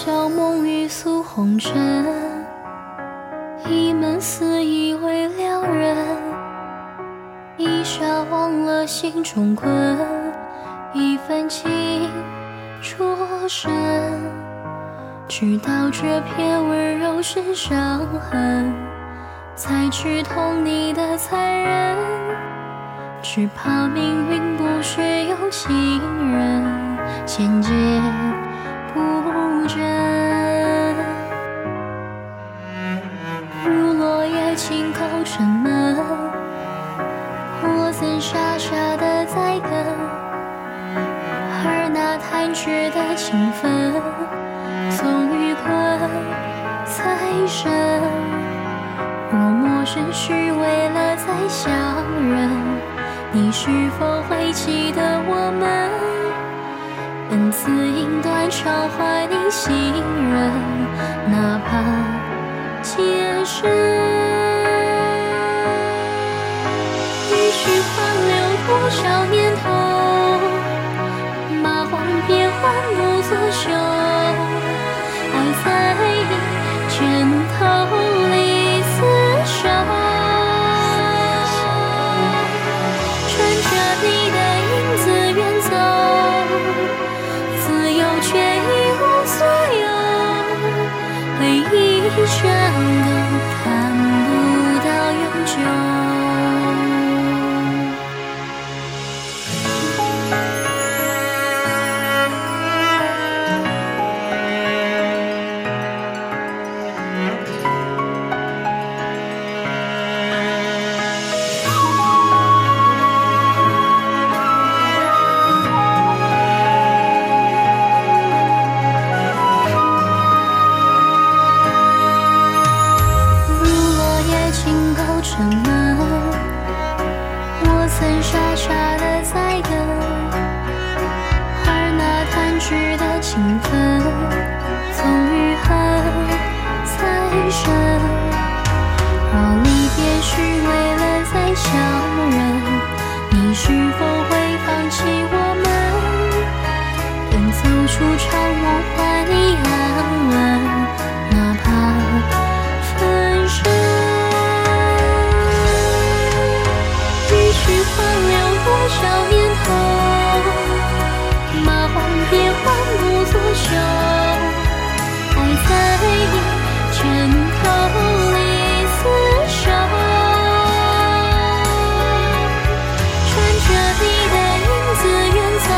笑梦欲诉红尘，一门私以为两人，一霎忘了心中困，一份情灼身，直到这片温柔是伤痕，才知痛你的残忍，只怕命运不学有情人，千劫不真。如落叶轻叩城门，我曾傻傻的在等，而那弹指的情分，总与困在身。若陌生是为了再相认，你是否会记得我们恩赐引断偿还你信任，哪怕劫身。一曲换流多少年头，蚂荒变幻不作休，爱在拳头里厮守，穿着你的影子远走，自由却一无所有，回忆成垢看不到永久。轻叩城门，我曾傻傻的在等，而那弹指的情分，总与恨在身。若离别是为了再相认，你是否会放弃我们？等走出长梦还你安稳，哪怕分身。换流多少年头，蚂荒变幻不作休，爱在拳头里厮守，穿着你的影子远走，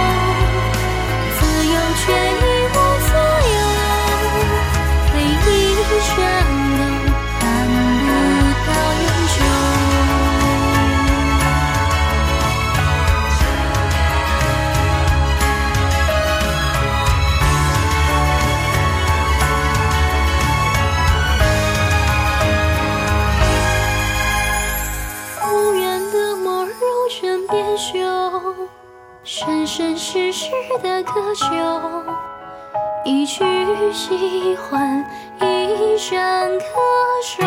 自由却一无所有，回忆成垢看不到永久。生生世世的渴求，一曲喜欢，一生可守。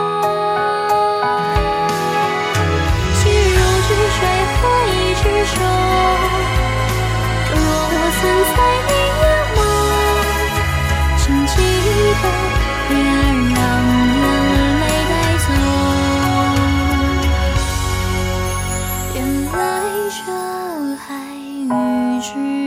既如止水何以止手？若我曾在你眼眸，请记得别让眼泪带走。原来这爱与之